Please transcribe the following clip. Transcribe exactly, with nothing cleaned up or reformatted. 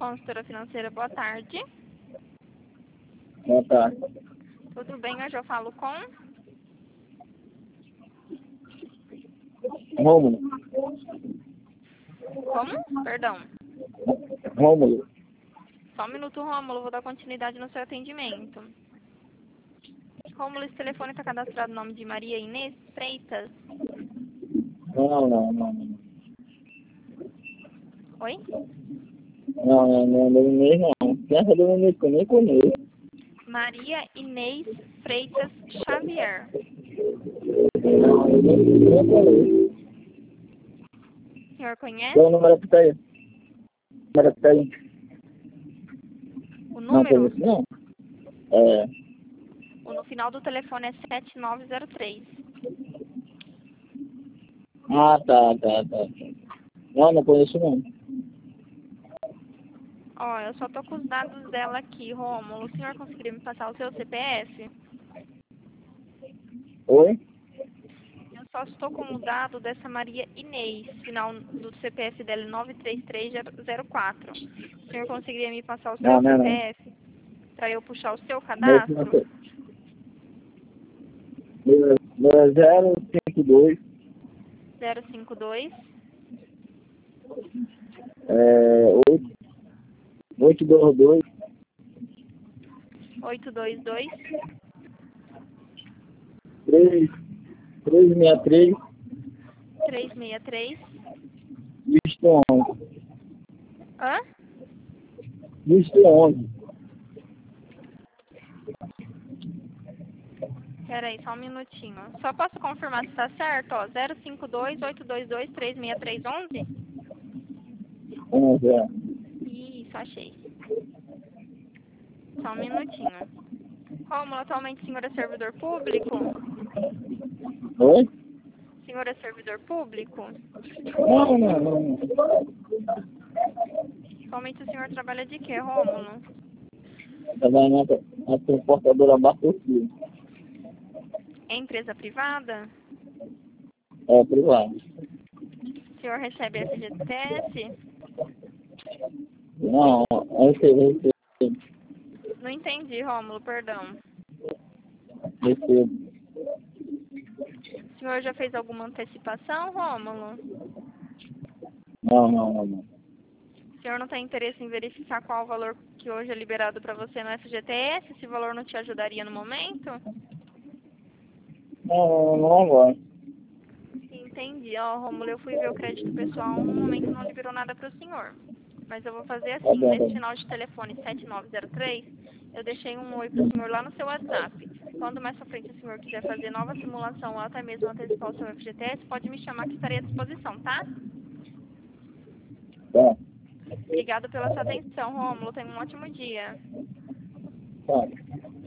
Consultora financeira, boa tarde. Boa tarde. Tudo bem? Hoje eu falo com... Rômulo. Como? Perdão. Rômulo. Só um minuto, Rômulo. Vou dar continuidade no seu atendimento. Rômulo, esse telefone está cadastrado no nome de Maria Inês Freitas? Não, não, não. Não, Oi? não, não, não, não, não, não. Quem é Dominique? Eu nem conheço. Maria Inês Freitas Xavier. Não, eu nem, nem conheço. O senhor conhece Qual o número que tá aí? O número que tá aí? o Não número? conheço, não. É. O no final do telefone é sete nove zero três. Ah, tá, tá, tá. Não, não conheço, não. Ó, eu só tô com os dados dela aqui, Rômulo. O senhor conseguiria me passar o seu C P F? Oi? Eu só estou com o dado dessa Maria Inês, final do C P F dela é nove três três zero quatro. O senhor conseguiria me passar o seu Não, não, não. C P F para eu puxar o seu Meu não cadastro? sei. Meu é zero cinco dois, zero cinco dois, é, oito, oito dois dois, oito dois dois, três, três seis três, três seis três. dígito onze. Hã? Dígito onze. Peraí, só um minutinho. Só posso confirmar se está certo, ó. zero cinco dois, oito dois dois, três seis três, onze? onze, é. Isso, achei. Só um minutinho. Rômulo, atualmente o senhor é servidor público? Oi? O senhor é servidor público? Não, não, não. Atualmente o senhor trabalha de quê, Rômulo? Trabalhando na transportadora Bartolfio. É empresa privada? É privado. O senhor recebe F G T S? Não, é esse, esse, Não entendi, Rômulo, perdão. esse. O senhor já fez alguma antecipação, Rômulo? Não, não, não, não. O senhor não tem interesse em verificar qual o valor que hoje é liberado para você no F G T S? Esse valor não te ajudaria no momento? Não, não agora. Entendi. Ó, Rômulo, eu fui ver o crédito pessoal, no momento não liberou nada para o senhor. Mas eu vou fazer Tá assim, bom, tá nesse bom. final de telefone sete nove zero três, eu deixei um oi para o senhor lá no seu WhatsApp. Quando mais pra frente o senhor quiser fazer nova simulação ou até mesmo antecipar o seu F G T S, pode me chamar que estarei à disposição, tá? Tá, Obrigada pela sua atenção, Rômulo. Tenha um ótimo dia. tá.